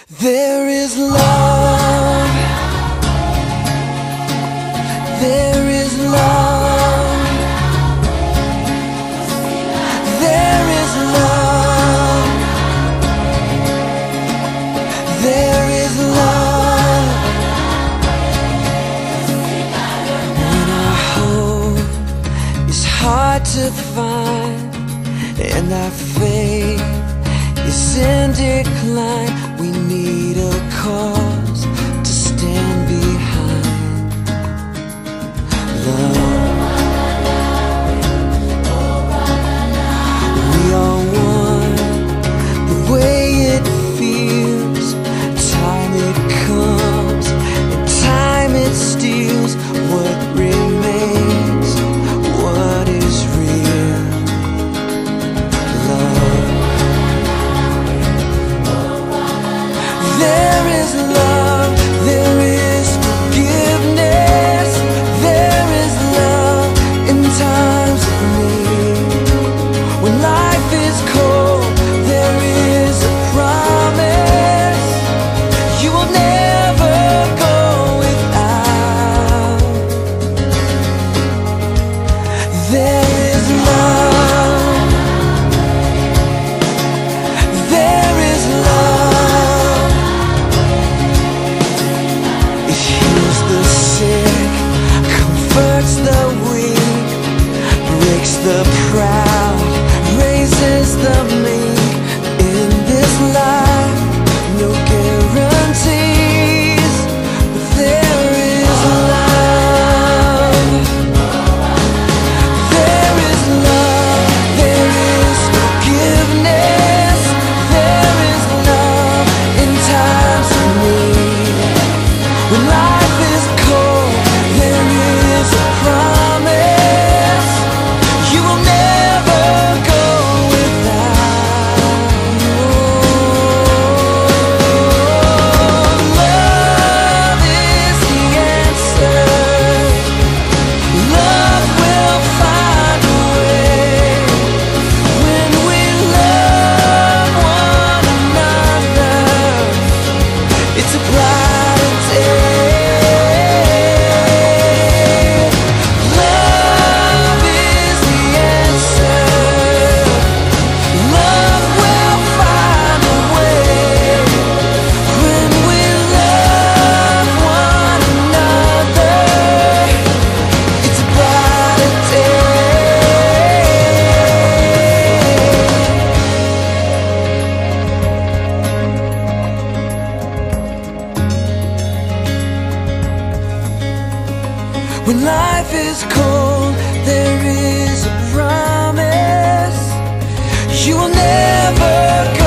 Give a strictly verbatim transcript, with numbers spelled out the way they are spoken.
There is love. There is love. There is love. There is love. When our hope is hard to find and our faith is in decline, we need a cause to stand behind. Love. We are one, the way it feels. Time it comes, and time it steals what remains, what is real. Love. There is love, there is forgiveness, there is love in times of need. When life is cold, there is a promise you will never go without. There is love, there is love. It heals the sick, comforts the weak, breaks the proud, raises the meek. In this life, no guarantees, but there is love. There is love, there is forgiveness, there is love in times of need. When life is cold, there is a promise you will never go without. Love is the answer. Love will find a way. When we love one another, it's a brighter day. Love is the answer. Love will find a way. When we love one another, it's a brighter day. When life is cold, there is a promise you will never go.